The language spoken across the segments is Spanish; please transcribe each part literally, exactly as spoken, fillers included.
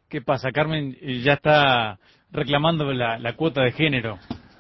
¿Qué pasa? Carmen ya está reclamando la, la cuota de género.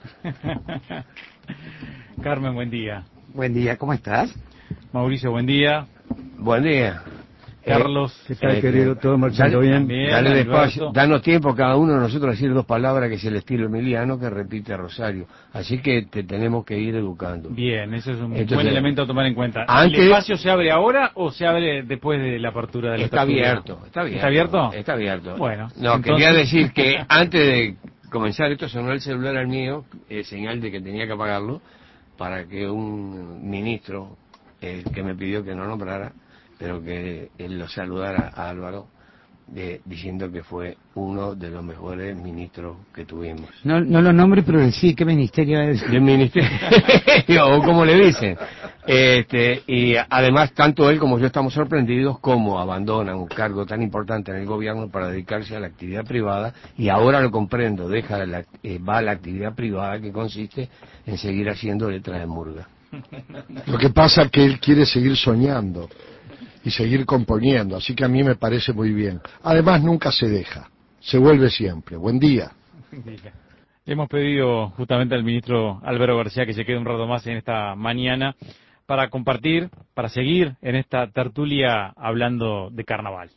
Carmen, buen día. Buen día, ¿cómo estás? Mauricio, buen día. Buen día. Carlos. ¿Qué tal, eh, querido? ¿Todo marchando bien? También, Dale Alberto. despacio, danos tiempo cada uno de nosotros a decir dos palabras, que es el estilo emiliano que repite Rosario. Así que te tenemos que ir educando. Bien, eso es un Entonces, buen elemento a tomar en cuenta. antes- ¿El espacio se abre ahora o se abre después de la apertura de la Está tertulia? abierto, está abierto. ¿Está abierto? Está abierto. Bueno. No, entonces... quería decir que antes de comenzar esto sonó el celular al mío, eh, señal de que tenía que apagarlo, para que un ministro, eh, que me pidió que no nombrara, pero que él lo saludara a Álvaro, de, diciendo que fue uno de los mejores ministros que tuvimos. No, no lo nombre, pero sí, ¿qué ministerio es? Del ministerio, o como le dicen. Este, y además, tanto él como yo estamos sorprendidos cómo abandonan un cargo tan importante en el gobierno para dedicarse a la actividad privada, y ahora lo comprendo, deja la, eh, va a la actividad privada, que consiste en seguir haciendo letras de murga. Lo que pasa es que él quiere seguir soñando y seguir componiendo, así que a mí me parece muy bien. Además, nunca se deja, se vuelve siempre. Buen día. Hemos pedido justamente al ministro Álvaro García que se quede un rato más en esta mañana para compartir, para seguir en esta tertulia hablando de carnaval.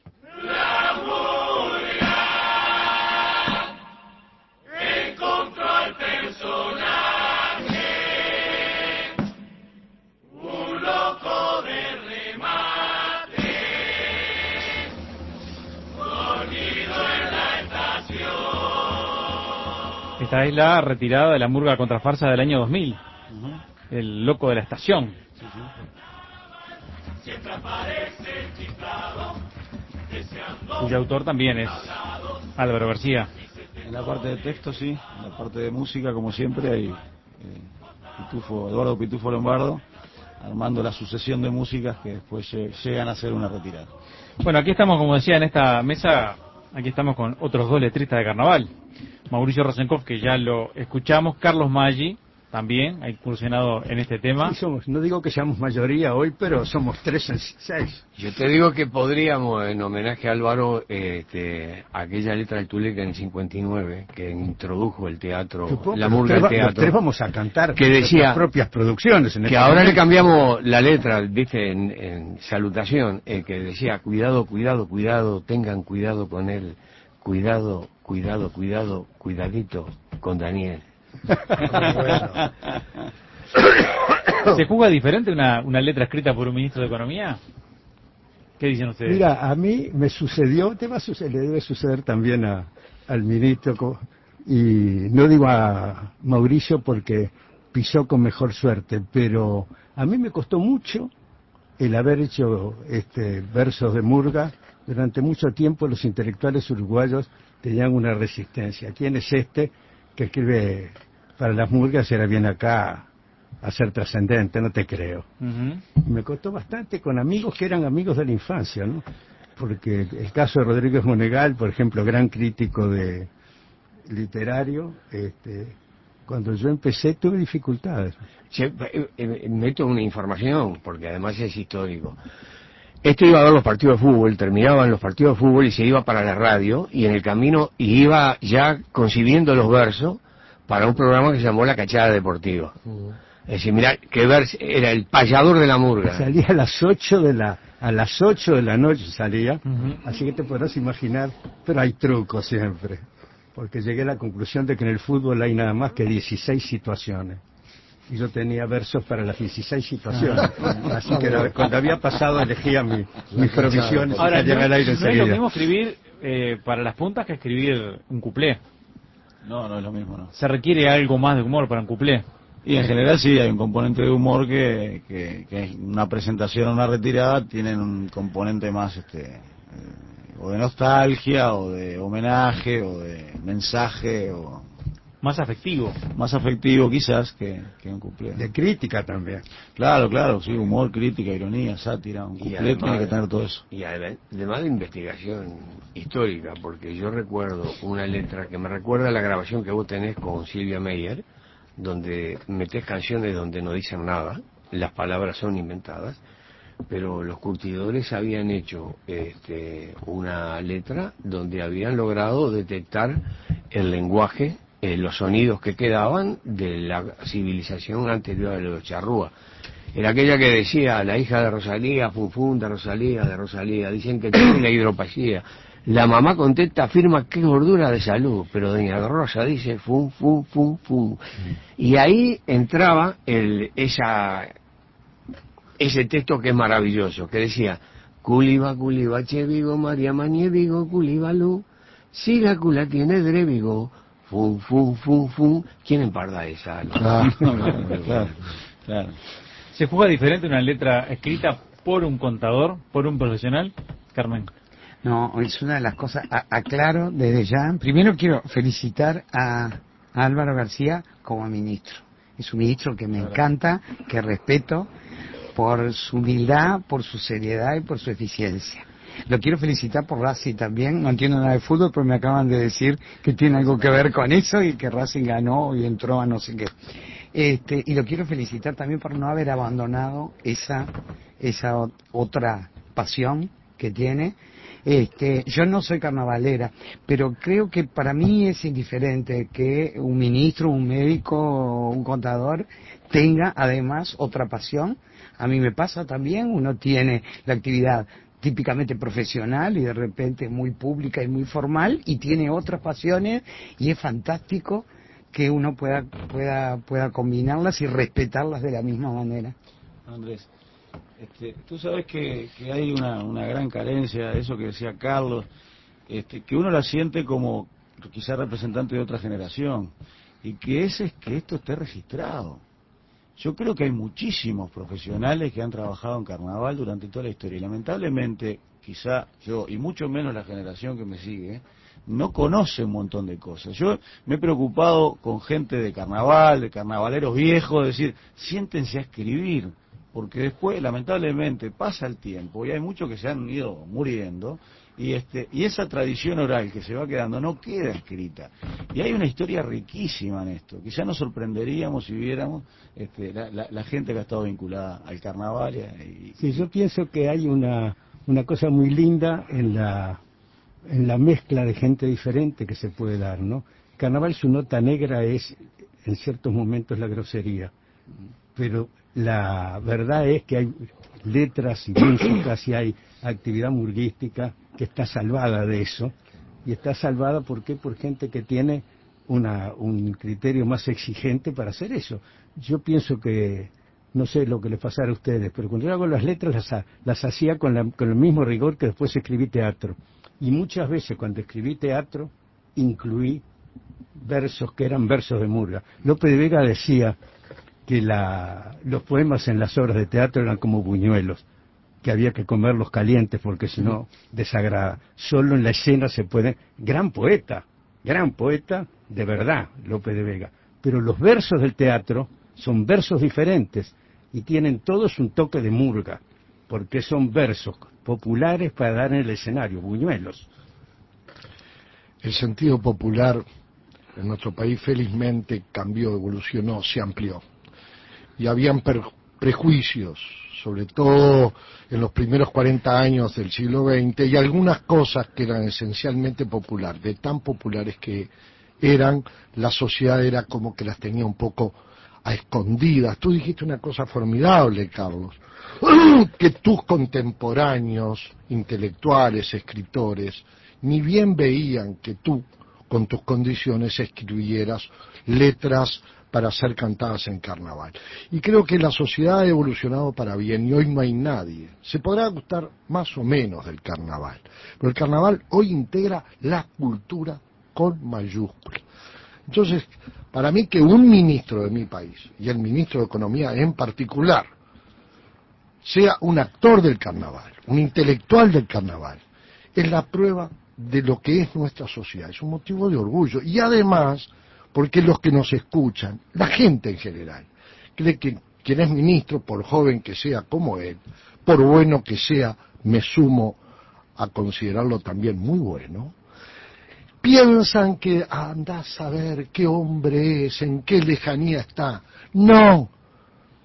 Esta es la retirada de la murga contrafarsa del año dos mil. Uh-huh. El loco de la estación. Sí, sí. Cuyo autor también es Álvaro García. En la parte de texto, sí. En la parte de música, como siempre, hay eh, Pitufo, Eduardo Pitufo Lombardo, armando la sucesión de músicas que después llegan a ser una retirada. Bueno, aquí estamos, como decía, en esta mesa, aquí estamos con otros dos letristas de carnaval. Mauricio Rosenkopf, que ya lo escuchamos, Carlos Maggi, también ha incursionado en este tema. Sí, somos, no digo que seamos mayoría hoy, pero somos tres en seis. Yo te digo que podríamos, en homenaje a Álvaro, este, aquella letra del Tuleca en cincuenta y nueve, que introdujo el teatro, Supongo, la murga del teatro. Los tres vamos a cantar que decía, las propias producciones. En que este ahora momento le cambiamos la letra, viste, en, en salutación, eh, que decía, cuidado, cuidado, cuidado, tengan cuidado con él, cuidado, cuidado, cuidado, cuidadito con Daniel. Bueno. ¿Se juzga diferente una, una letra escrita por un ministro de Economía? ¿Qué dicen ustedes? Mira, a mí me sucedió, te va a suceder, le debe suceder también a, al ministro, y no digo a Mauricio porque pisó con mejor suerte, pero a mí me costó mucho el haber hecho este versos de murga. Durante mucho tiempo los intelectuales uruguayos tenían una resistencia. ¿Quién es este que escribe para las murgas? Era bien acá a ser trascendente, no te creo. Uh-huh. Me costó bastante con amigos que eran amigos de la infancia, ¿no? Porque el caso de Rodríguez Monegal, por ejemplo, gran crítico de literario, este, cuando yo empecé tuve dificultades. Sí, eh, eh, meto una información, porque además es histórico. Este iba a ver los partidos de fútbol, terminaban los partidos de fútbol y se iba para la radio, y en el camino y iba ya concibiendo los versos para un programa que se llamó La Cachada Deportiva. Uh-huh. Es decir, mirá, que verso, era el payador de la murga. Salía a las ocho de la a las ocho de la noche salía, uh-huh. Así que te podrás imaginar, pero hay truco siempre, porque llegué a la conclusión de que en el fútbol hay nada más que dieciséis situaciones. Y yo tenía versos para las dieciséis situaciones. Ah, así que era, cuando había pasado elegía mi, mis provisiones. Ahora, y no, al aire no es lo mismo escribir eh, para las puntas que escribir un cuplé. No, no es lo mismo, no. ¿Se requiere algo más de humor para un cuplé? Y en general sí, hay un componente de humor que, que, que una presentación o una retirada tienen un componente más este eh, o de nostalgia, o de homenaje, o de mensaje, o... Más afectivo. Más afectivo quizás que, que un cuplé. De crítica también. Claro, claro, sí, humor, crítica, ironía, sátira, un cuplé además, tiene que tener todo eso. Y además de investigación histórica, porque yo recuerdo una letra que me recuerda a la grabación que vos tenés con Silvia Meyer, donde metés canciones donde no dicen nada, las palabras son inventadas, pero los curtidores habían hecho este, una letra donde habían logrado detectar el lenguaje, eh, los sonidos que quedaban de la civilización anterior a los charrúas. Era aquella que decía, la hija de Rosalía, fun fun de Rosalía, de Rosalía, dicen que tiene la hidropesía. La mamá contesta, afirma que es gordura de salud, pero doña Rosa dice fun fun fun fun. Y ahí entraba el, esa, ese texto que es maravilloso, que decía, culiba, culiba, che vigo, María Mañé vigo, culibalú, si la cula tiene drevigo, fun fun fun fun. ¿Quién emparda esa? Claro, claro, claro. ¿Se juega diferente una letra escrita por un contador, por un profesional, Carmen? No, es una de las cosas, a- aclaro desde ya. Primero quiero felicitar a, a Álvaro García como ministro. Es un ministro que me encanta, que respeto por su humildad, por su seriedad y por su eficiencia. Lo quiero felicitar por Racing también. No entiendo nada de fútbol, pero me acaban de decir que tiene algo que ver con eso y que Racing ganó y entró a no sé qué. Este, y lo quiero felicitar también por no haber abandonado esa, esa o- otra pasión que tiene. Este, yo no soy carnavalera, pero creo que para mí es indiferente que un ministro, un médico, un contador tenga además otra pasión. A mí me pasa también, uno tiene la actividad típicamente profesional y de repente muy pública y muy formal y tiene otras pasiones y es fantástico que uno pueda pueda pueda combinarlas y respetarlas de la misma manera. Andrés, este, tú sabes que, que hay una, una gran carencia, eso que decía Carlos, este, que uno la siente como quizá representante de otra generación, y que ese es que esto esté registrado. Yo creo que hay muchísimos profesionales que han trabajado en carnaval durante toda la historia, y lamentablemente, quizá yo, y mucho menos la generación que me sigue, no conoce un montón de cosas. Yo me he preocupado con gente de carnaval, de carnavaleros viejos, decir, siéntense a escribir, porque después, lamentablemente, pasa el tiempo y hay muchos que se han ido muriendo, y este y esa tradición oral que se va quedando no queda escrita. Y hay una historia riquísima en esto. Quizá nos sorprenderíamos si viéramos este, la, la, la gente que ha estado vinculada al carnaval. Y, Sí, yo pienso que hay una, una cosa muy linda en la, en la mezcla de gente diferente que se puede dar, ¿no? Carnaval, su nota negra es, en ciertos momentos, la grosería. Pero la verdad es que hay letras y músicas y hay actividad murguística que está salvada de eso. Y está salvada, ¿por qué? Por gente que tiene una, un criterio más exigente para hacer eso. Yo pienso que, no sé lo que les pasara a ustedes, pero cuando yo hago las letras las, ha- las hacía con, la- con el mismo rigor que después escribí teatro. Y muchas veces cuando escribí teatro, incluí versos que eran versos de murga. López de Vega decía que la, los poemas en las obras de teatro eran como buñuelos, que había que comerlos calientes porque si no desagrada. Solo en la escena se puede... Gran poeta, gran poeta de verdad, López de Vega. Pero los versos del teatro son versos diferentes y tienen todos un toque de murga, porque son versos populares para dar en el escenario, buñuelos. El sentido popular en nuestro país felizmente cambió, evolucionó, se amplió. Y habían per- prejuicios, sobre todo en los primeros cuarenta años del siglo veinte, y algunas cosas que eran esencialmente populares, de tan populares que eran, la sociedad era como que las tenía un poco a escondidas. Tú dijiste una cosa formidable, Carlos, que tus contemporáneos, intelectuales, escritores, ni bien veían que tú, con tus condiciones, escribieras letras para ser cantadas en carnaval. Y creo que la sociedad ha evolucionado para bien y hoy no hay nadie. Se podrá gustar más o menos del carnaval, pero el carnaval hoy integra la cultura con mayúscula. Entonces, para mí que un ministro de mi país, y el ministro de Economía en particular, sea un actor del carnaval, un intelectual del carnaval, es la prueba de lo que es nuestra sociedad, es un motivo de orgullo. Y además, porque los que nos escuchan, la gente en general, cree que quien es ministro, por joven que sea como él, por bueno que sea, me sumo a considerarlo también muy bueno, piensan que andás a ver qué hombre es, en qué lejanía está. No,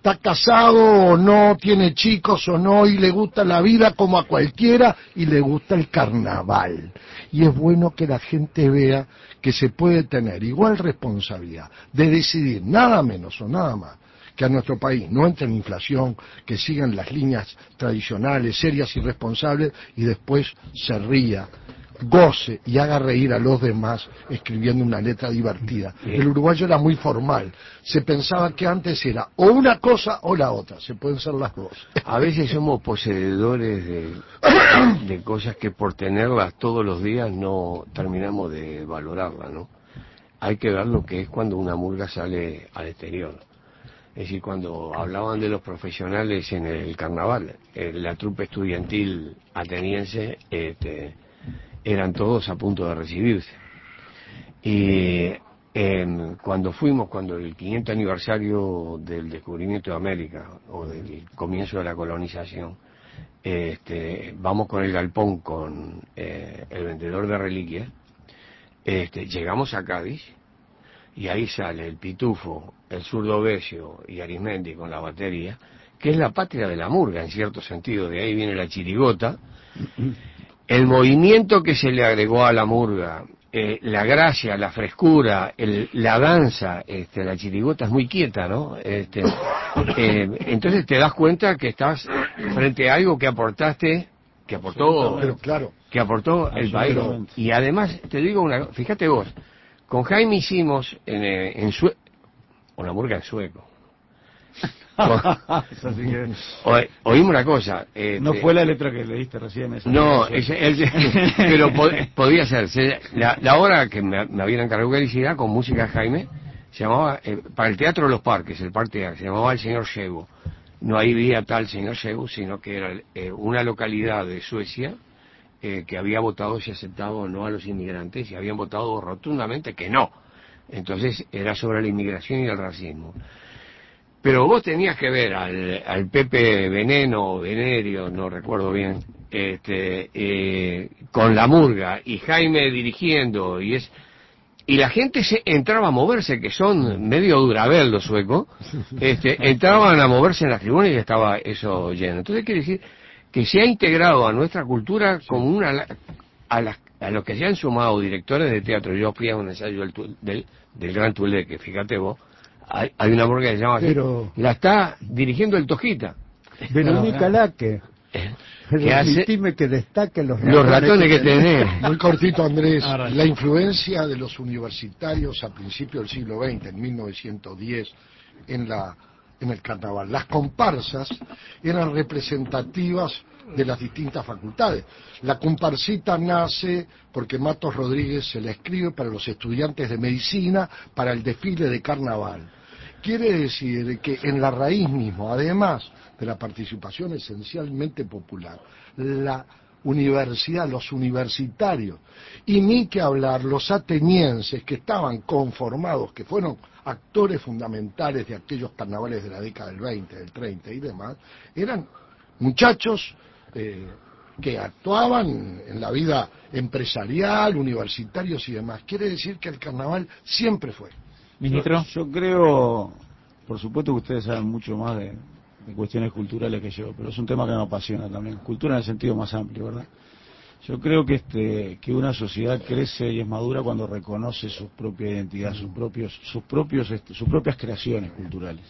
está casado o no, tiene chicos o no, y le gusta la vida como a cualquiera, y le gusta el carnaval. Y es bueno que la gente vea que se puede tener igual responsabilidad de decidir nada menos o nada más que a nuestro país no entre en inflación, que sigan las líneas tradicionales, serias y responsables, y después se ría, goce y haga reír a los demás escribiendo una letra divertida. El uruguayo era muy formal, se pensaba que antes era o una cosa o la otra, se pueden ser las dos. A veces somos poseedores de, de cosas que por tenerlas todos los días no terminamos de valorarlas, ¿no? Hay que ver lo que es cuando una murga sale al exterior. Es decir, cuando hablaban de los profesionales en el carnaval, en la trupe estudiantil ateniense, este, eran todos a punto de recibirse. Y eh, cuando fuimos, cuando el quinientos aniversario del descubrimiento de América, o del comienzo de la colonización, este, vamos con el galpón, con eh, el vendedor de reliquias, este, llegamos a Cádiz, y ahí sale el Pitufo, el Zurdo Besio y Arismendi con la batería, que es la patria de la murga, en cierto sentido. De ahí viene la chirigota, el movimiento que se le agregó a la murga, eh, la gracia, la frescura, el, la danza. Este, la chirigota es muy quieta, ¿no? Este, eh, entonces te das cuenta que estás frente a algo que aportaste, que aportó, Pero claro, que aportó el país. Y además, te digo una, fíjate vos, con Jaime hicimos en, en Sue... una murga en sueco. Eso sí que... o, oímos una cosa. Este... No fue la letra que leíste recién. Esa no, ese, ese, pero pod, podía ser. Se, la, la obra que me, me habían encargado de publicidad con música de Jaime se llamaba, eh, para el Teatro de los Parques, el Parque Teatro, se llamaba El Señor Shego. No había tal Señor Shego, sino que era eh, una localidad de Suecia Eh, que había votado si aceptaba o no a los inmigrantes, y habían votado rotundamente que no. Entonces era sobre la inmigración y el racismo. Pero vos tenías que ver al, al Pepe Veneno o Venerio, no recuerdo bien, este, eh, con la murga y Jaime dirigiendo, y es y la gente se entraba a moverse, que son medio durabel los suecos, este, entraban a moverse en las tribunas y estaba eso lleno. Entonces quiere decir que se ha integrado a nuestra cultura como una a, las, a los que se han sumado directores de teatro. Yo fui a un ensayo del, del, del Gran Tulé, que fíjate vos, hay, hay una murga que se llama así, pero la está dirigiendo el Tojita. Verónica Laque, que hace que destaque los ratones, los ratones que, que tenés. Muy cortito, Andrés, la influencia de los universitarios a principios del siglo veinte, en mil novecientos diez, en la en el carnaval. Las comparsas eran representativas de las distintas facultades. La comparsita nace porque Matos Rodríguez se la escribe para los estudiantes de medicina para el desfile de carnaval. Quiere decir que en la raíz mismo, además de la participación esencialmente popular, la universidad, los universitarios, y ni que hablar los atenienses que estaban conformados, que fueron actores fundamentales de aquellos carnavales de la década del veinte, del treinta y demás, eran muchachos eh, que actuaban en la vida empresarial, universitarios y demás. Quiere decir que el carnaval siempre fue. Ministro. Yo, yo creo, por supuesto que ustedes saben mucho más de, de cuestiones culturales que yo, pero es un tema que me apasiona también. Cultura en el sentido más amplio, ¿verdad? Yo creo que este que una sociedad crece y es madura cuando reconoce su propia identidad, sus propios sus propios este, sus propias creaciones culturales.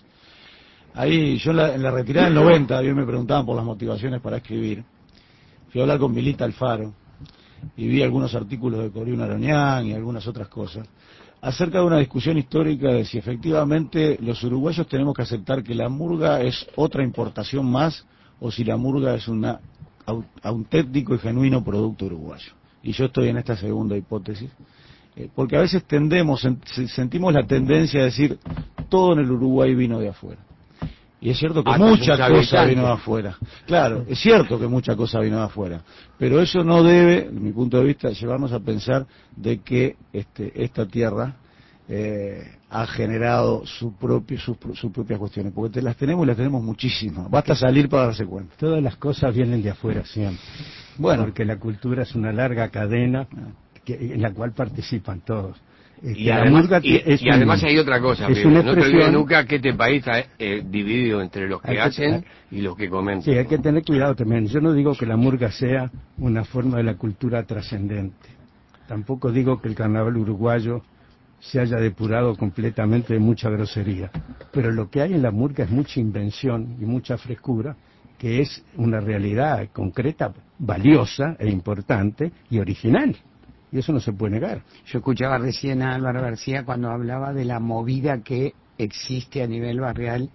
Ahí yo en la, en la retirada del noventa, bien me preguntaban por las motivaciones para escribir. Fui a hablar con Milita Alfaro y vi algunos artículos de Corina Aroñán y algunas otras cosas acerca de una discusión histórica de si efectivamente los uruguayos tenemos que aceptar que la murga es otra importación más o si la murga es una auténtico y genuino producto uruguayo. Y yo estoy en esta segunda hipótesis, eh, porque a veces tendemos, sentimos la tendencia a decir todo en el Uruguay vino de afuera. Y es cierto que ah, mucha cosa habitante. vino de afuera. Claro, es cierto que mucha cosa vino de afuera. Pero eso no debe, desde mi punto de vista, llevarnos a pensar de que este, esta tierra eh, ha generado su propio, sus, sus propias cuestiones. Porque te, las tenemos y las tenemos muchísimas. Basta salir para darse cuenta. Todas las cosas vienen de afuera siempre. Bueno. Porque la cultura es una larga cadena que, en la cual participan todos. Este, y además, y, es y un, además hay otra cosa, es no te olvides nunca que este país está eh, dividido entre los que, que hacen y los que comentan. Sí, hay que tener cuidado también. Yo no digo que la murga sea una forma de la cultura trascendente. Tampoco digo que el carnaval uruguayo se haya depurado completamente de mucha grosería. Pero lo que hay en la murga es mucha invención y mucha frescura, que es una realidad concreta, valiosa e importante y original. Y eso no se puede negar. Yo escuchaba recién a Álvaro García cuando hablaba de la movida que existe a nivel barrial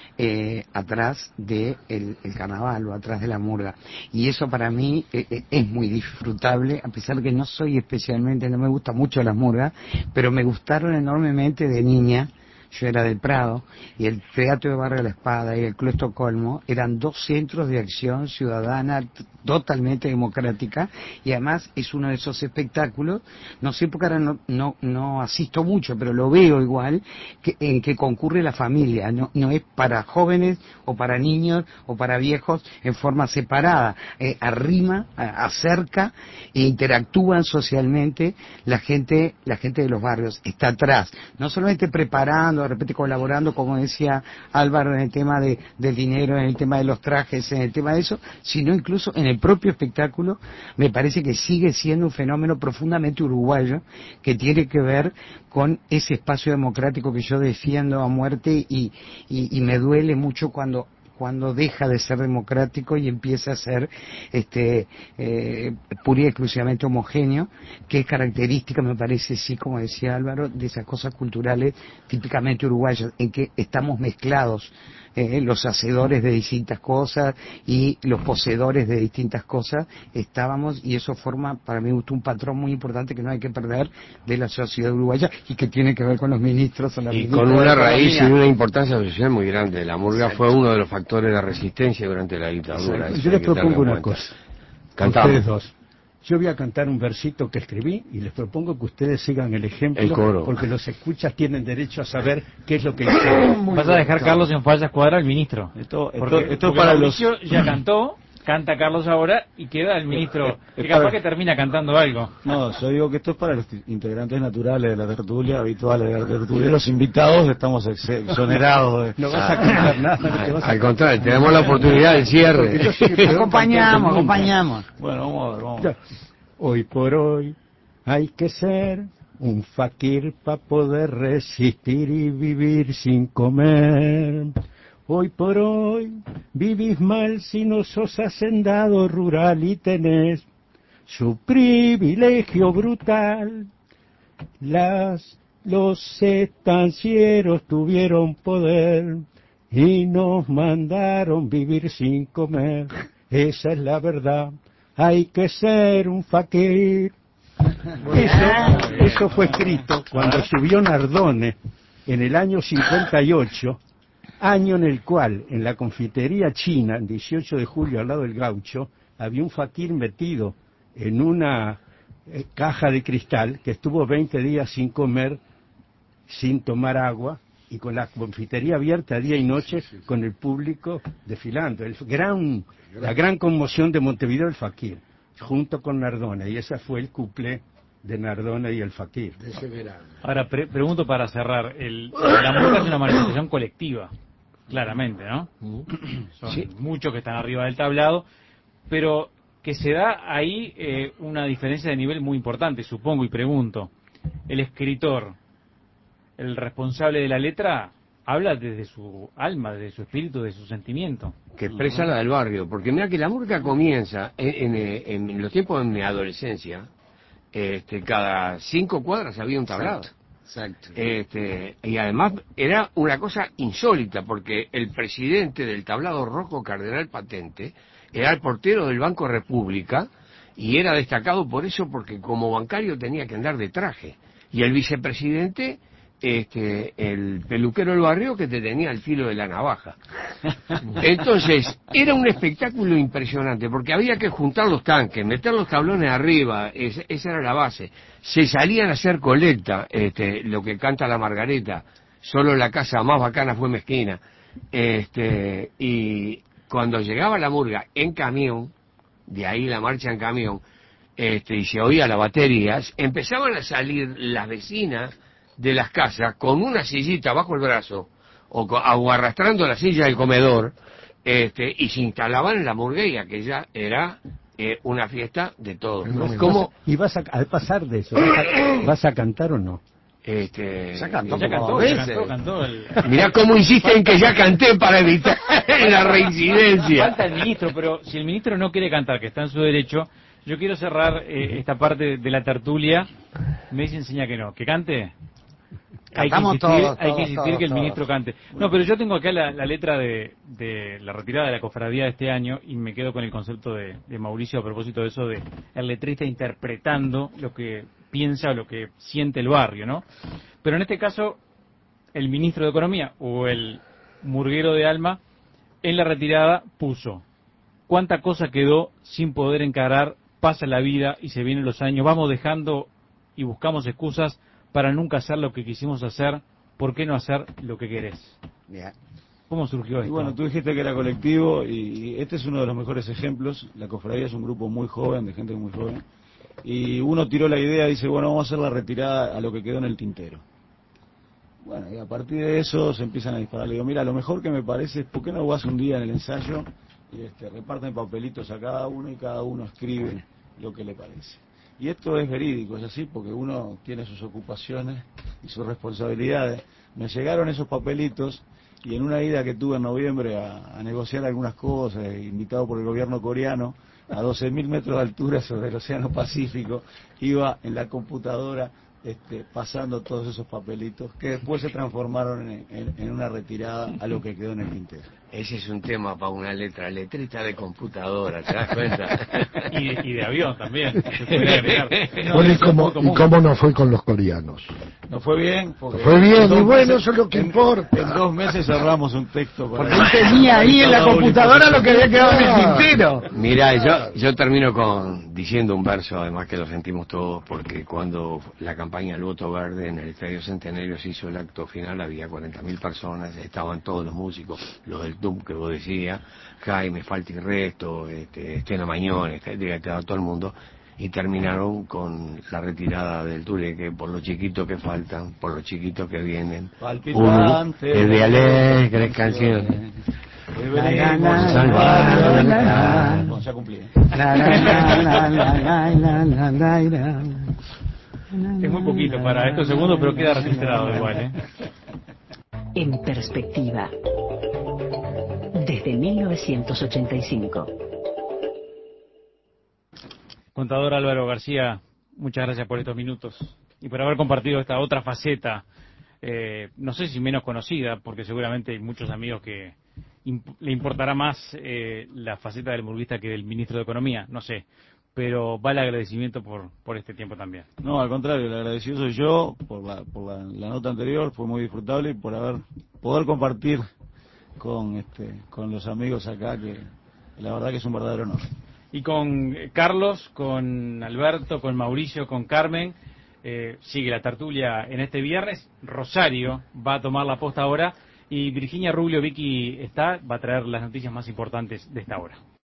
eh, atrás de el, el carnaval o atrás de la murga. Y eso para mí eh, es muy disfrutable, a pesar de que no soy especialmente, no me gusta mucho las murgas, pero me gustaron enormemente de niña. Yo era del Prado, y el Teatro de Barrio de la Espada y el Club Estocolmo eran dos centros de acción ciudadana t- totalmente democrática, y además es uno de esos espectáculos, no sé porque ahora no, no, no asisto mucho, pero lo veo igual, que, en que concurre la familia, no, no es para jóvenes o para niños o para viejos en forma separada, eh, arrima, a- acerca e interactúan socialmente la gente, la gente de los barrios, está atrás, no solamente preparando, de repente colaborando, como decía Álvaro, en el tema de, del dinero, en el tema de los trajes, en el tema de eso, sino incluso en el propio espectáculo. Me parece que sigue siendo un fenómeno profundamente uruguayo, que tiene que ver con ese espacio democrático que yo defiendo a muerte, y, y, y me duele mucho cuando cuando deja de ser democrático y empieza a ser este eh, pura y exclusivamente homogéneo, que es característica, me parece, sí, como decía Álvaro, de esas cosas culturales típicamente uruguayas, en que estamos mezclados, eh, los hacedores de distintas cosas y los poseedores de distintas cosas, estábamos, y eso forma, para mí, un patrón muy importante que no hay que perder de la sociedad uruguaya, y que tiene que ver con los ministros o la y con una raíz y una importancia social muy grande. La murga Exacto. fue uno de los factores de resistencia durante la dictadura. Yo les propongo una cosa. Cantamos. Ustedes dos. Yo voy a cantar un versito que escribí y les propongo que ustedes sigan el ejemplo, el coro. Porque los escuchas tienen derecho a saber qué es lo que hicieron. Vas a dejar Carlos en falla escuadra al ministro. Esto, esto, porque, esto porque para Mauricio los... ya cantó, canta Carlos ahora y queda el ministro, que capaz que termina cantando algo. No, yo digo que esto es para los integrantes naturales de la tertulia, habituales de la tertulia. Los invitados estamos ex exonerados. De... No vas a cantar nada. No te vas a Al contrario, tenemos la oportunidad del cierre. Acompañamos, acompañamos. Bueno, vamos a ver, vamos a ver. Hoy por hoy hay que ser un fakir para poder resistir y vivir sin comer. Hoy por hoy vivís mal si no sos hacendado rural y tenés su privilegio brutal. Las, los estancieros tuvieron poder y nos mandaron vivir sin comer. Esa es la verdad. Hay que ser un fakir. Eso, eso fue escrito cuando subió Nardone en el año cincuenta y ocho, año en el cual en la confitería china, el dieciocho de julio al lado del Gaucho, había un fakir metido en una eh, caja de cristal que estuvo veinte días sin comer, sin tomar agua, y con la confitería abierta día y noche, con el público desfilando. El gran, la gran conmoción de Montevideo, el fakir, junto con Nardone, y ese fue el cuplé de Nardone y el fakir. Ahora, pre pregunto para cerrar, el, la murga es una manifestación colectiva, claramente, ¿no? Son sí. muchos que están arriba del tablado, pero que se da ahí eh, una diferencia de nivel muy importante, supongo, y pregunto. El escritor, el responsable de la letra, habla desde su alma, desde su espíritu, de su sentimiento. Que expresa la del barrio, porque mira que la murga comienza en, en, en los tiempos de mi adolescencia, este, cada cinco cuadras había un tablado. Exacto. Exacto. Este, y además era una cosa insólita, porque el presidente del tablado rojo, Cardenal Patente, era el portero del Banco República, y era destacado por eso, porque como bancario tenía que andar de traje. Y el vicepresidente, este, el peluquero del barrio, que te tenía el filo de la navaja. Entonces, era un espectáculo impresionante, porque había que juntar los tanques, meter los tablones arriba, es, esa era la base. Se salían a hacer colecta, este, lo que canta la Margareta, solo la casa más bacana fue mezquina. Este, y cuando llegaba la murga en camión, de ahí la marcha en camión, este, y se oía las baterías, empezaban a salir las vecinas de las casas con una sillita bajo el brazo o, o arrastrando la silla del comedor, este, y se instalaban en la murgueya, que ya era eh, una fiesta de todos. ¿Cómo? ¿Y vas a, a pasar de eso? ¿Vas a, vas a cantar o no? Este, ya cantó, ya cantó, ya cantó, cantó el... Mirá cómo insiste en que ya canté para evitar la reincidencia. Falta el ministro, pero si el ministro no quiere cantar, que está en su derecho, yo quiero cerrar eh, esta parte de la tertulia. Me dice enseña que no, que cante. Hay que insistir, todos, hay que, todos, insistir todos, que el todos. ministro cante. No, pero yo tengo acá la, la letra de, de la retirada de la cofradía de este año y me quedo con el concepto de, de Mauricio a propósito de eso, de el letrista interpretando lo que piensa o lo que siente el barrio, ¿no? Pero en este caso, el ministro de Economía o el murguero de alma en la retirada puso: cuánta cosa quedó sin poder encarar, pasa la vida y se vienen los años, vamos dejando y buscamos excusas para nunca hacer lo que quisimos hacer, ¿por qué no hacer lo que querés? Bien. ¿Cómo surgió esto? Y bueno, tú dijiste que era colectivo y este es uno de los mejores ejemplos. La cofradía es un grupo muy joven, de gente muy joven, y uno tiró la idea, dice, bueno, vamos a hacer la retirada a lo que quedó en el tintero. Bueno, y a partir de eso se empiezan a disparar. Le digo, mira, lo mejor que me parece es, ¿por qué no vas un día en el ensayo y este, reparten papelitos a cada uno y cada uno escribe lo que le parece? Y esto es verídico, es así, porque uno tiene sus ocupaciones y sus responsabilidades. Me llegaron esos papelitos y en una ida que tuve en noviembre a, a negociar algunas cosas, invitado por el gobierno coreano, a doce mil metros de altura sobre el Océano Pacífico, iba en la computadora este, pasando todos esos papelitos que después se transformaron en, en, en una retirada a lo que quedó en el tintero. Ese es un tema para una letra, letrista de computadora, ¿te das cuenta? y, de, y de avión también, se podría agregar. No, Bueno, ¿y eso cómo, es muy ¿y cómo nos fue con los coreanos? Nos fue bien. Nos fue bien, en dos y bueno, meses- eso es lo que en- importa. En dos meses cerramos un texto. para- Porque él tenía ahí en la computadora lo que había quedado en el tintero. Mira, yo, yo termino con diciendo un verso, además que lo sentimos todos, porque cuando la campaña del voto verde en el Estadio Centenario se hizo el acto final, había cuarenta mil personas, estaban todos los músicos, los del T U M que vos decías, Jaime, Falti Resto, este, Estena Mañón, este, estaba todo el mundo, y terminaron con la retirada del Tuleque por los chiquitos que faltan, por los chiquitos que vienen. Palpitante, Uno es de alegres canciones. Que La, la, venimos la, a la, salvar. la, la. Bueno, ya cumplí. La, la, la, la, la, la, la, la, la. Es muy poquito para estos segundos, pero queda registrado igual, ¿eh? En perspectiva, desde mil novecientos ochenta y cinco. Contador Álvaro García, muchas gracias por estos minutos y por haber compartido esta otra faceta, eh, no sé si menos conocida, porque seguramente hay muchos amigos que imp- le importará más eh, la faceta del murguista que del ministro de Economía, no sé, pero va el agradecimiento por, por este tiempo también. No, al contrario, el agradecido soy yo por la, por la, la nota anterior, fue muy disfrutable y por haber poder compartir con este con los amigos acá, que la verdad que es un verdadero honor. Y con Carlos, con Alberto, con Mauricio, con Carmen, eh, sigue la tertulia en este viernes. Rosario va a tomar la posta ahora y Virginia Rubio, Vicky está, va a traer las noticias más importantes de esta hora.